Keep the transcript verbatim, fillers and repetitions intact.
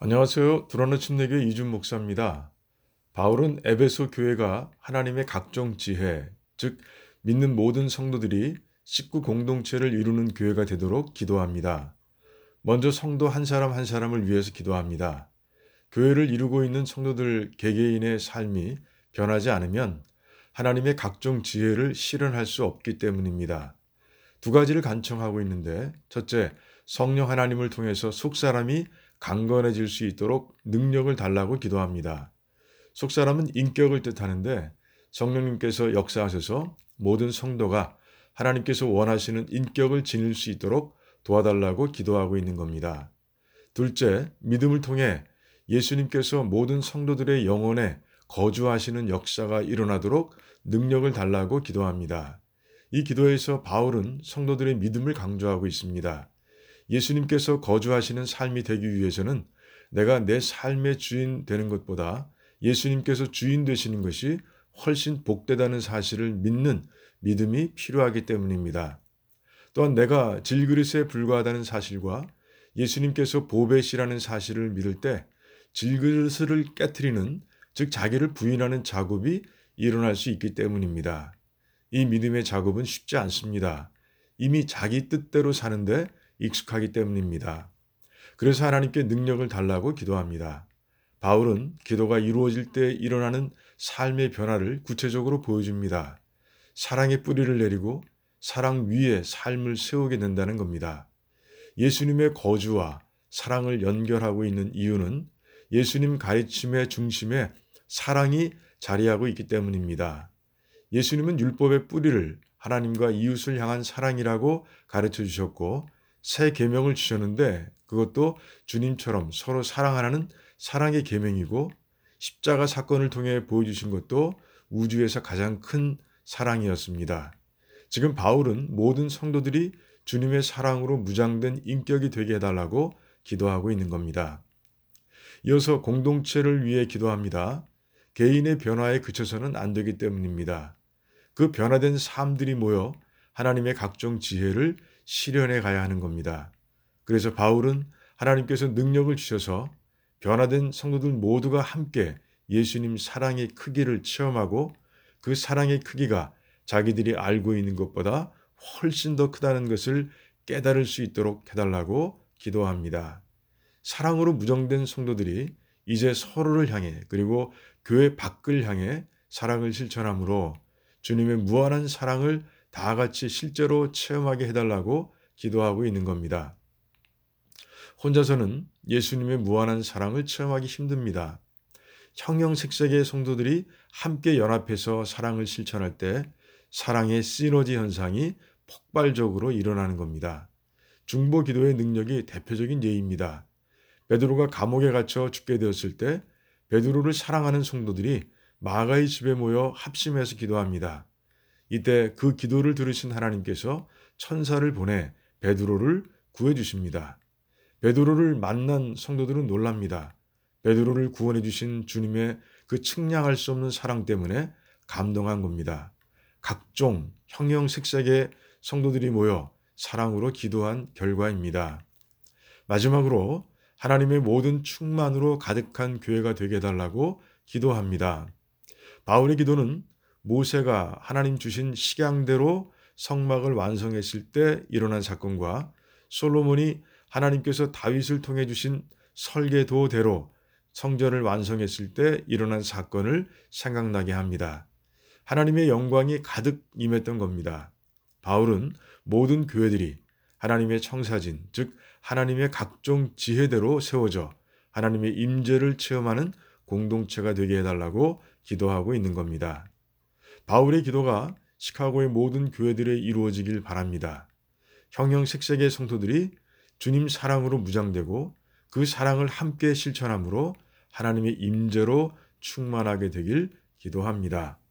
안녕하세요. 두라노 침례교회 이준 목사입니다. 바울은 에베소 교회가 하나님의 각종 지혜, 즉 믿는 모든 성도들이 식구 공동체를 이루는 교회가 되도록 기도합니다. 먼저 성도 한 사람 한 사람을 위해서 기도합니다. 교회를 이루고 있는 성도들 개개인의 삶이 변하지 않으면 하나님의 각종 지혜를 실현할 수 없기 때문입니다. 두 가지를 간청하고 있는데, 첫째, 성령 하나님을 통해서 속사람이 강건해질 수 있도록 능력을 달라고 기도합니다. 속사람은 인격을 뜻하는데 성령님께서 역사하셔서 모든 성도가 하나님께서 원하시는 인격을 지닐 수 있도록 도와달라고 기도하고 있는 겁니다. 둘째, 믿음을 통해 예수님께서 모든 성도들의 영혼에 거주하시는 역사가 일어나도록 능력을 달라고 기도합니다. 이 기도에서 바울은 성도들의 믿음을 강조하고 있습니다. 예수님께서 거주하시는 삶이 되기 위해서는 내가 내 삶의 주인 되는 것보다 예수님께서 주인 되시는 것이 훨씬 복되다는 사실을 믿는 믿음이 필요하기 때문입니다. 또한 내가 질그릇에 불과하다는 사실과 예수님께서 보배시라는 사실을 믿을 때 질그릇을 깨트리는, 즉 자기를 부인하는 작업이 일어날 수 있기 때문입니다. 이 믿음의 작업은 쉽지 않습니다. 이미 자기 뜻대로 사는데 익숙하기 때문입니다. 그래서 하나님께 능력을 달라고 기도합니다. 바울은 기도가 이루어질 때 일어나는 삶의 변화를 구체적으로 보여줍니다. 사랑의 뿌리를 내리고 사랑 위에 삶을 세우게 된다는 겁니다. 예수님의 거주와 사랑을 연결하고 있는 이유는 예수님 가르침의 중심에 사랑이 자리하고 있기 때문입니다. 예수님은 율법의 뿌리를 하나님과 이웃을 향한 사랑이라고 가르쳐 주셨고 새 계명을 주셨는데 그것도 주님처럼 서로 사랑하라는 사랑의 계명이고 십자가 사건을 통해 보여주신 것도 우주에서 가장 큰 사랑이었습니다. 지금 바울은 모든 성도들이 주님의 사랑으로 무장된 인격이 되게 해달라고 기도하고 있는 겁니다. 이어서 공동체를 위해 기도합니다. 개인의 변화에 그쳐서는 안 되기 때문입니다. 그 변화된 삶들이 모여 하나님의 각종 지혜를 실현해 가야 하는 겁니다. 그래서 바울은 하나님께서 능력을 주셔서 변화된 성도들 모두가 함께 예수님 사랑의 크기를 체험하고 그 사랑의 크기가 자기들이 알고 있는 것보다 훨씬 더 크다는 것을 깨달을 수 있도록 해달라고 기도합니다. 사랑으로 무정된 성도들이 이제 서로를 향해 그리고 교회 밖을 향해 사랑을 실천함으로 주님의 무한한 사랑을 다 같이 실제로 체험하게 해달라고 기도하고 있는 겁니다. 혼자서는 예수님의 무한한 사랑을 체험하기 힘듭니다. 형형색색의 성도들이 함께 연합해서 사랑을 실천할 때 사랑의 시너지 현상이 폭발적으로 일어나는 겁니다. 중보 기도의 능력이 대표적인 예입니다. 베드로가 감옥에 갇혀 죽게 되었을 때 베드로를 사랑하는 성도들이 마가의 집에 모여 합심해서 기도합니다. 이때 그 기도를 들으신 하나님께서 천사를 보내 베드로를 구해 주십니다. 베드로를 만난 성도들은 놀랍니다. 베드로를 구원해 주신 주님의 그 측량할 수 없는 사랑 때문에 감동한 겁니다. 각종 형형색색의 성도들이 모여 사랑으로 기도한 결과입니다. 마지막으로 하나님의 모든 충만으로 가득한 교회가 되게 해달라고 기도합니다. 바울의 기도는 모세가 하나님 주신 식양대로 성막을 완성했을 때 일어난 사건과 솔로몬이 하나님께서 다윗을 통해 주신 설계도대로 성전을 완성했을 때 일어난 사건을 생각나게 합니다. 하나님의 영광이 가득 임했던 겁니다. 바울은 모든 교회들이 하나님의 청사진, 즉 하나님의 각종 지혜대로 세워져 하나님의 임재를 체험하는 공동체가 되게 해달라고 기도하고 있는 겁니다. 바울의 기도가 시카고의 모든 교회들에 이루어지길 바랍니다. 형형색색의 성도들이 주님 사랑으로 무장되고 그 사랑을 함께 실천함으로 하나님의 임재로 충만하게 되길 기도합니다.